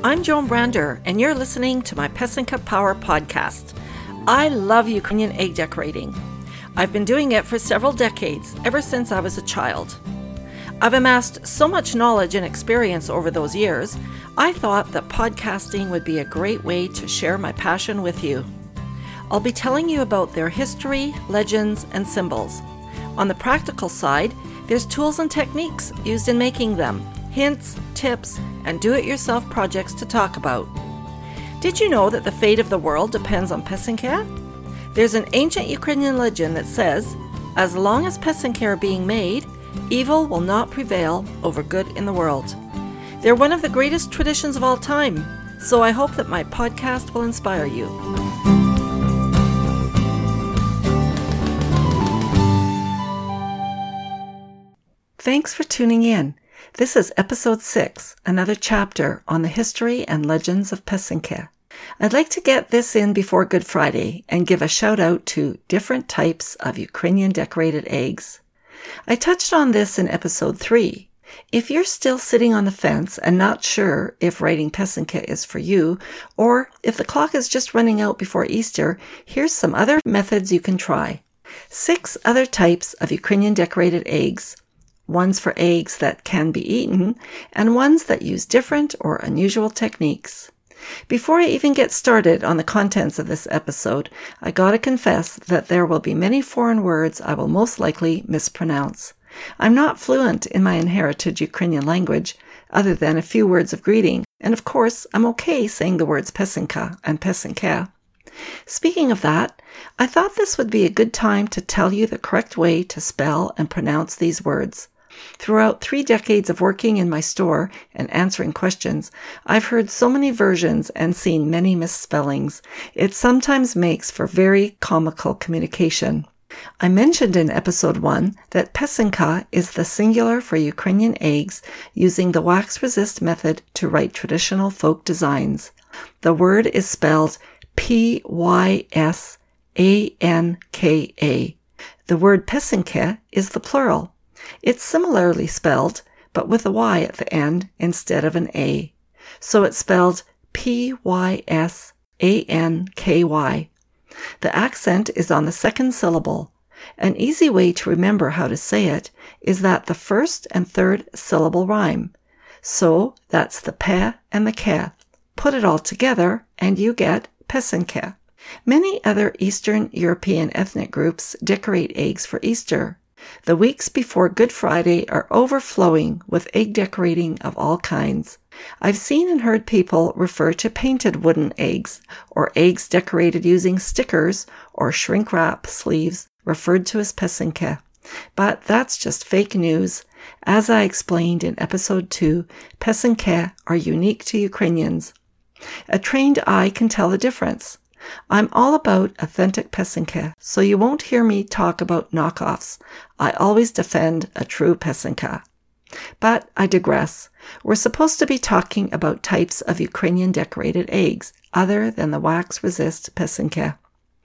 I'm Joan Brander, and you're listening to my Pesinka Power podcast. I love Ukrainian egg decorating. I've been doing it for several decades, ever since I was a child. I've amassed so much knowledge and experience over those years, I thought that podcasting would be a great way to share my passion with you. I'll be telling you about their history, legends, and symbols. On the practical side, there's tools and techniques used in making them, hints, tips, and do-it-yourself projects to talk about. Did you know that the fate of the world depends on pesinka? There's an ancient Ukrainian legend that says, as long as pesinka are being made, evil will not prevail over good in the world. They're one of the greatest traditions of all time, so I hope that my podcast will inspire you. Thanks for tuning in. This is episode 6, another chapter on the history and legends of pesinka. I'd like to get this in before Good Friday and give a shout out to different types of Ukrainian decorated eggs. I touched on this in episode 3. If you're still sitting on the fence and not sure if writing pesinka is for you, or if the clock is just running out before Easter, here's some other methods you can try. 6 other types of Ukrainian decorated eggs. Ones for eggs that can be eaten, and ones that use different or unusual techniques. Before I even get started on the contents of this episode, I gotta confess that there will be many foreign words I will most likely mispronounce. I'm not fluent in my inherited Ukrainian language, other than a few words of greeting, and of course I'm okay saying the words pesinka and pesinka. Speaking of that, I thought this would be a good time to tell you the correct way to spell and pronounce these words. Throughout 3 decades of working in my store and answering questions, I've heard so many versions and seen many misspellings. It sometimes makes for very comical communication. I mentioned in episode 1 that pesinka is the singular for Ukrainian eggs using the wax resist method to write traditional folk designs. The word is spelled P-Y-S-A-N-K-A. The word pesinka is the plural. It's similarly spelled, but with a Y at the end instead of an A. So it's spelled P-Y-S-A-N-K-Y. The accent is on the second syllable. An easy way to remember how to say it is that the first and third syllable rhyme. So that's the pe and the ke. Put it all together and you get pesinka. Many other Eastern European ethnic groups decorate eggs for Easter. The weeks before Good Friday are overflowing with egg decorating of all kinds. I've seen and heard people refer to painted wooden eggs, or eggs decorated using stickers or shrink wrap sleeves referred to as pesinka. But that's just fake news. As I explained in episode 2, pesinka are unique to Ukrainians. A trained eye can tell the difference. I'm all about authentic pesinka, so you won't hear me talk about knockoffs. I always defend a true pesinka. But I digress. We're supposed to be talking about types of Ukrainian decorated eggs, other than the wax-resist pesinka.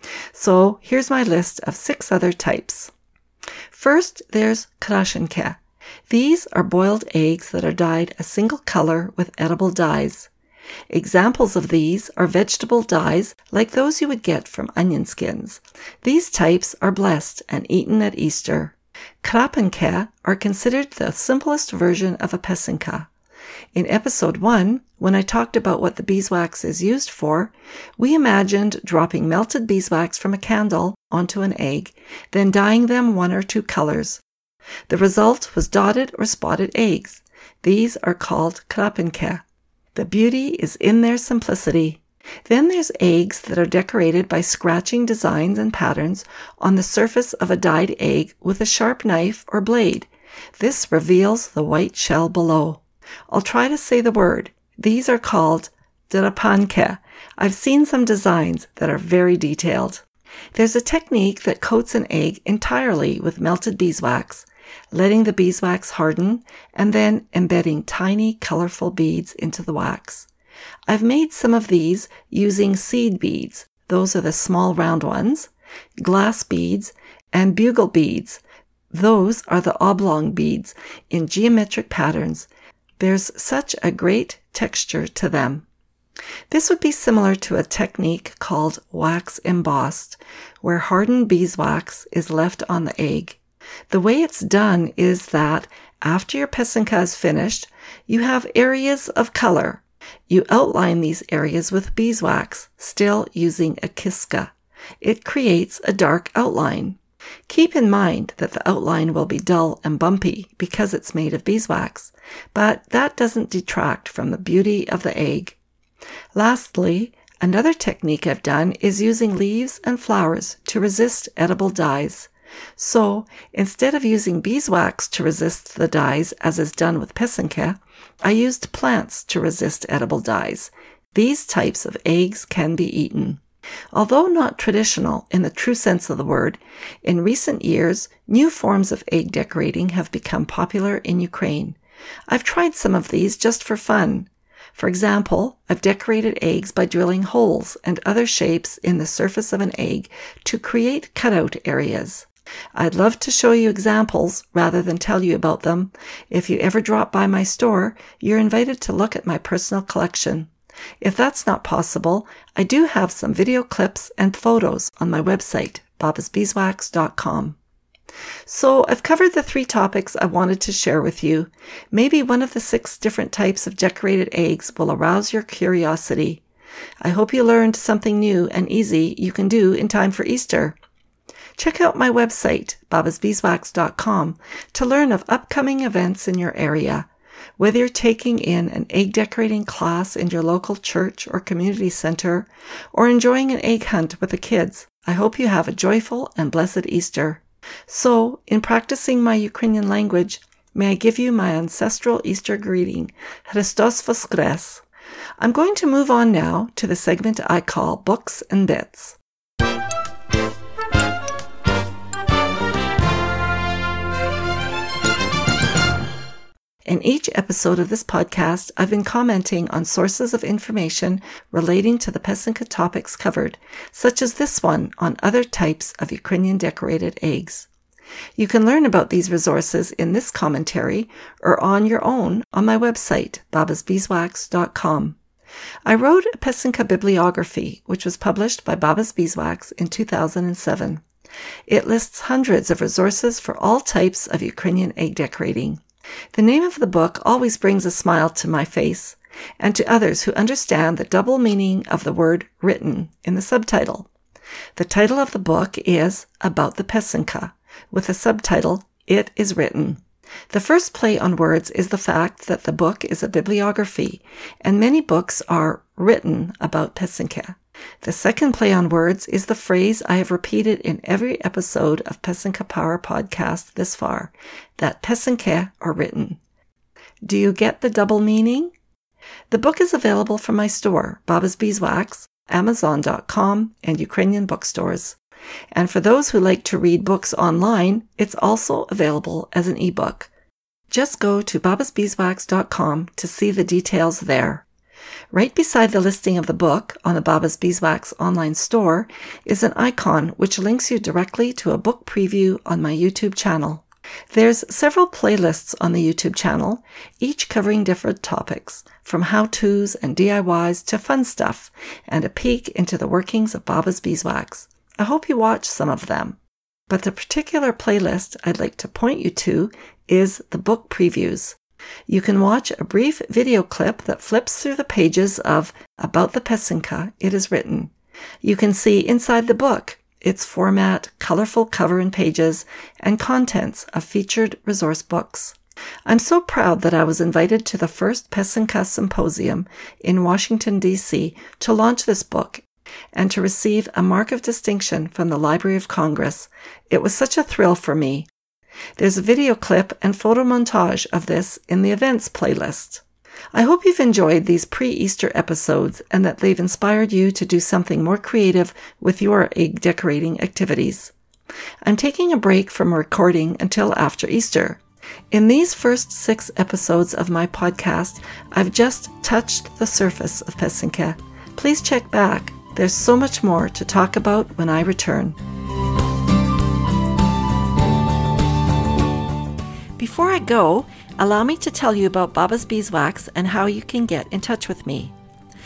So here's my list of 6 other types. First, there's krashenka. These are boiled eggs that are dyed a single color with edible dyes. Examples of these are vegetable dyes like those you would get from onion skins. These types are blessed and eaten at Easter. Krapenka are considered the simplest version of a pesinka. In episode 1, when I talked about what the beeswax is used for, we imagined dropping melted beeswax from a candle onto an egg, then dyeing them 1 or 2 colors. The result was dotted or spotted eggs. These are called krapenka. The beauty is in their simplicity. Then there's eggs that are decorated by scratching designs and patterns on the surface of a dyed egg with a sharp knife or blade. This reveals the white shell below. I'll try to say the word. These are called drapanka. I've seen some designs that are very detailed. There's a technique that coats an egg entirely with melted beeswax, letting the beeswax harden, and then embedding tiny, colorful beads into the wax. I've made some of these using seed beads. Those are the small round ones, glass beads, and bugle beads. Those are the oblong beads in geometric patterns. There's such a great texture to them. This would be similar to a technique called wax embossed, where hardened beeswax is left on the egg. The way it's done is that after your pesanka is finished, you have areas of color. You outline these areas with beeswax, still using a kiska. It creates a dark outline. Keep in mind that the outline will be dull and bumpy because it's made of beeswax, but that doesn't detract from the beauty of the egg. Lastly, another technique I've done is using leaves and flowers to resist edible dyes. So, instead of using beeswax to resist the dyes as is done with pesanka, I used plants to resist edible dyes. These types of eggs can be eaten. Although not traditional in the true sense of the word, in recent years, new forms of egg decorating have become popular in Ukraine. I've tried some of these just for fun. For example, I've decorated eggs by drilling holes and other shapes in the surface of an egg to create cutout areas. I'd love to show you examples rather than tell you about them. If you ever drop by my store, you're invited to look at my personal collection. If that's not possible, I do have some video clips and photos on my website, babasbeeswax.com. So I've covered the 3 topics I wanted to share with you. Maybe one of the 6 different types of decorated eggs will arouse your curiosity. I hope you learned something new and easy you can do in time for Easter. Check out my website, babasbeeswax.com, to learn of upcoming events in your area. Whether you're taking in an egg decorating class in your local church or community center, or enjoying an egg hunt with the kids, I hope you have a joyful and blessed Easter. So, in practicing my Ukrainian language, may I give you my ancestral Easter greeting, Hristos Voskres. I'm going to move on now to the segment I call Books and Bits. In each episode of this podcast, I've been commenting on sources of information relating to the pesanka topics covered, such as this one on other types of Ukrainian decorated eggs. You can learn about these resources in this commentary or on your own on my website, babasbeeswax.com. I wrote a pesanka bibliography, which was published by Babas Beeswax in 2007. It lists hundreds of resources for all types of Ukrainian egg decorating. The name of the book always brings a smile to my face and to others who understand the double meaning of the word written in the subtitle. The title of the book is About the Pesanka, with the subtitle, It is Written. The first play on words is the fact that the book is a bibliography, and many books are written about pesanka. The second play on words is the phrase I have repeated in every episode of Pesanka Power podcast this far, that pesanka are written. Do you get the double meaning? The book is available from my store, Babas Beeswax, Amazon.com, and Ukrainian bookstores. And for those who like to read books online, it's also available as an ebook. Just go to babasbeeswax.com to see the details there. Right beside the listing of the book on the Babas Beeswax online store is an icon which links you directly to a book preview on my YouTube channel. There's several playlists on the YouTube channel, each covering different topics, from how-tos and DIYs to fun stuff, and a peek into the workings of Babas Beeswax. I hope you watch some of them. But the particular playlist I'd like to point you to is the book previews. You can watch a brief video clip that flips through the pages of About the Pesanka, It is Written. You can see inside the book, its format, colorful cover and pages, and contents of featured resource books. I'm so proud that I was invited to the first Pesanka Symposium in Washington, D.C. to launch this book and to receive a mark of distinction from the Library of Congress. It was such a thrill for me. There's a video clip and photo montage of this in the events playlist. I hope you've enjoyed these pre-Easter episodes and that they've inspired you to do something more creative with your egg decorating activities. I'm taking a break from recording until after Easter. In these first 6 episodes of my podcast, I've just touched the surface of pesanka. Please check back. There's so much more to talk about when I return. Before I go, allow me to tell you about Babas Beeswax and how you can get in touch with me.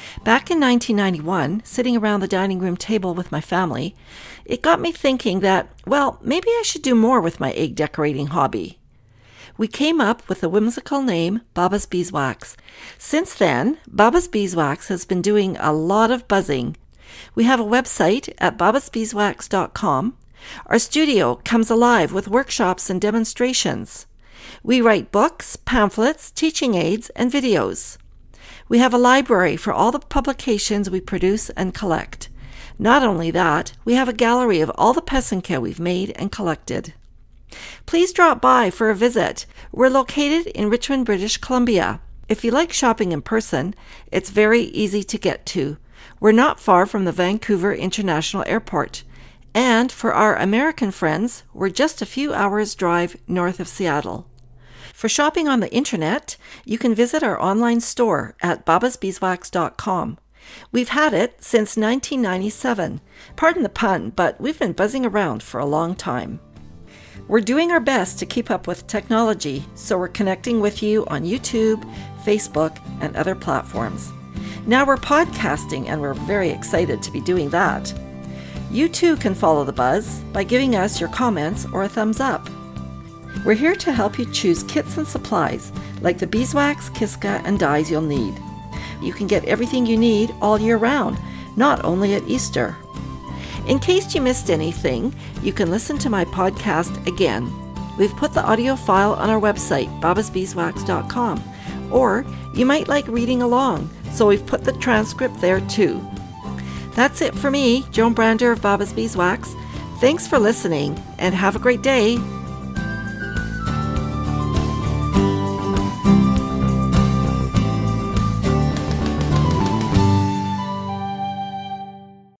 Back in 1991, sitting around the dining room table with my family, it got me thinking that, well, maybe I should do more with my egg decorating hobby. We came up with the whimsical name Baba's Beeswax. Since then, Baba's Beeswax has been doing a lot of buzzing. We have a website at babasbeeswax.com. Our studio comes alive with workshops and demonstrations. We write books, pamphlets, teaching aids, and videos. We have a library for all the publications we produce and collect. Not only that, we have a gallery of all the pesanka we've made and collected. Please drop by for a visit. We're located in Richmond, British Columbia. If you like shopping in person, it's very easy to get to. We're not far from the Vancouver International Airport. And for our American friends, we're just a few hours' drive north of Seattle. For shopping on the internet, you can visit our online store at babasbeeswax.com. We've had it since 1997. Pardon the pun, but we've been buzzing around for a long time. We're doing our best to keep up with technology, so we're connecting with you on YouTube, Facebook, and other platforms. Now we're podcasting, and we're very excited to be doing that. You too can follow the buzz by giving us your comments or a thumbs up. We're here to help you choose kits and supplies like the beeswax, Kiska, and dyes you'll need. You can get everything you need all year round, not only at Easter. In case you missed anything, you can listen to my podcast again. We've put the audio file on our website, babasbeeswax.com, or you might like reading along, so we've put the transcript there too. That's it for me, Joan Brander of Baba's Beeswax. Thanks for listening, and have a great day.